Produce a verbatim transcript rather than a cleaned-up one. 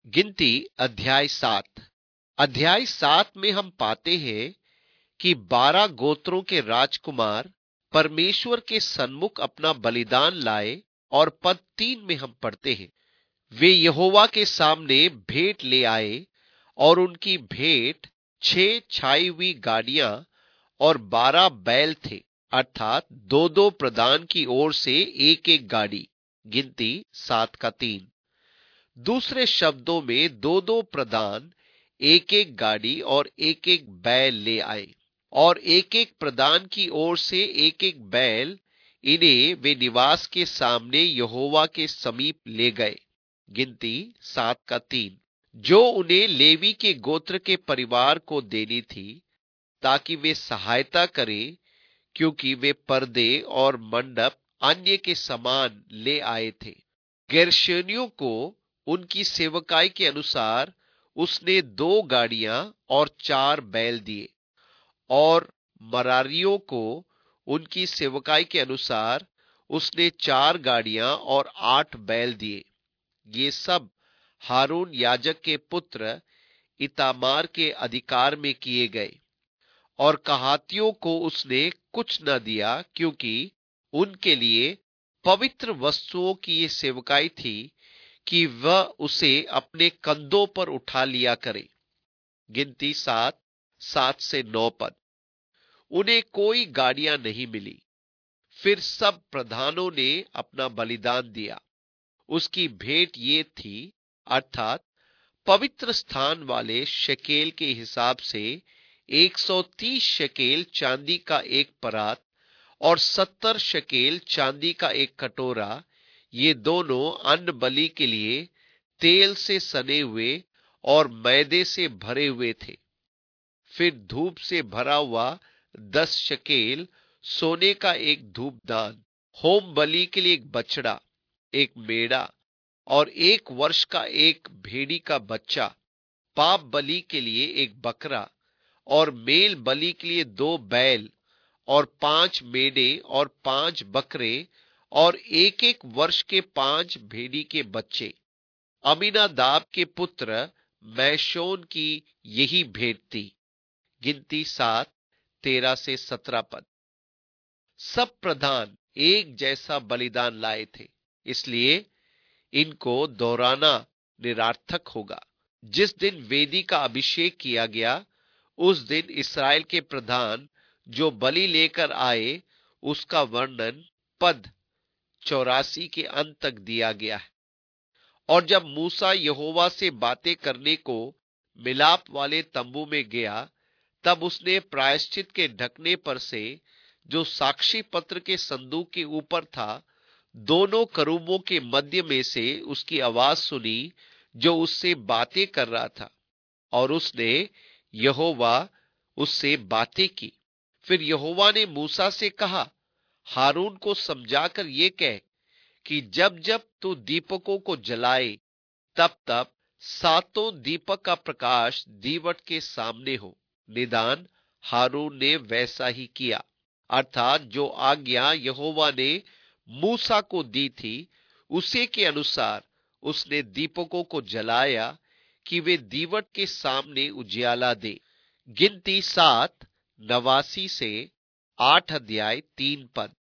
गिनती अध्याय सात। अध्याय सात में हम पाते हैं कि बारह गोत्रों के राजकुमार परमेश्वर के सन्मुख अपना बलिदान लाए और पद तीन में हम पढ़ते हैं, वे यहोवा के सामने भेंट ले आए और उनकी भेंट छह छाई हुई गाड़ियां और बारह बैल थे, अर्थात दो दो प्रधान की ओर से एक एक गाड़ी। गिनती सात का तीन। दूसरे शब्दों में दो दो प्रधान एक एक गाड़ी और एक एक बैल ले आए और एक एक प्रधान की ओर से एक एक बैल इन्हें वे निवास के सामने यहोवा के समीप ले गए। गिनती सात का तीन। जो उन्हें लेवी के गोत्र के परिवार को देनी थी ताकि वे सहायता करें, क्योंकि वे पर्दे और मंडप अन्य के समान ले आए थे। गेर्शोनियों को उनकी सेवकाई के अनुसार उसने दो गाड़ियां और चार बैल दिए और मरारियों को उनकी सेवकाई के अनुसार उसने चार गाड़ियां और आठ बैल दिए। ये सब हारून याजक के पुत्र इतामार के अधिकार में किए गए। और कहातियों को उसने कुछ न दिया, क्योंकि उनके लिए पवित्र वस्तुओं की ये सेवकाई थी कि वह उसे अपने कंधों पर उठा लिया करे। गिनती सात सात से नौ पद। उन्हें कोई गाड़ियां नहीं मिली। फिर सब प्रधानों ने अपना बलिदान दिया। उसकी भेंट ये थी, अर्थात पवित्र स्थान वाले शकेल के हिसाब से एक सौ तीस शकेल चांदी का एक परात और सत्तर शकेल चांदी का एक कटोरा, ये दोनों अन्न बलि के लिए तेल से सने हुए और मैदे से भरे हुए थे। फिर धूप से भरा हुआ दस शकेल सोने का एक धूपदान, होम बलि के लिए एक बछड़ा, एक मेढ़ा और एक वर्ष का एक भेड़ी का बच्चा, पाप बलि के लिए एक बकरा और मेल बलि के लिए दो बैल और पांच मेढ़े और पांच बकरे और एक एक वर्ष के पांच भेड़ी के बच्चे। अमीनादाब के पुत्र मैशोन की यही भेंट थी। गिनती सात तेरह से सत्रह पद। सब प्रधान एक जैसा बलिदान लाए थे, इसलिए इनको दोहराना निरर्थक होगा। जिस दिन वेदी का अभिषेक किया गया, उस दिन इस्राएल के प्रधान जो बलि लेकर आए, उसका वर्णन पद चौरासी के अंत तक दिया गया है। और जब मूसा यहोवा से बातें करने को मिलाप वाले तंबू में गया, तब उसने प्रायश्चित के ढकने पर से जो साक्षी पत्र के संदूक के ऊपर था, दोनों करूबों के मध्य में से उसकी आवाज सुनी जो उससे बातें कर रहा था, और उसने यहोवा उससे बातें की। फिर यहोवा ने मूसा से कहा, हारून को समझाकर ये कह कि जब जब तू दीपकों को जलाए, तब तब सातों दीपक का प्रकाश दीवट के सामने हो। निदान हारून ने वैसा ही किया, अर्थात जो आज्ञा यहोवा ने मूसा को दी थी, उसी के अनुसार उसने दीपकों को जलाया कि वे दीवट के सामने उजियाला दे। गिनती सात नवासी से आठ अध्याय तीन पद।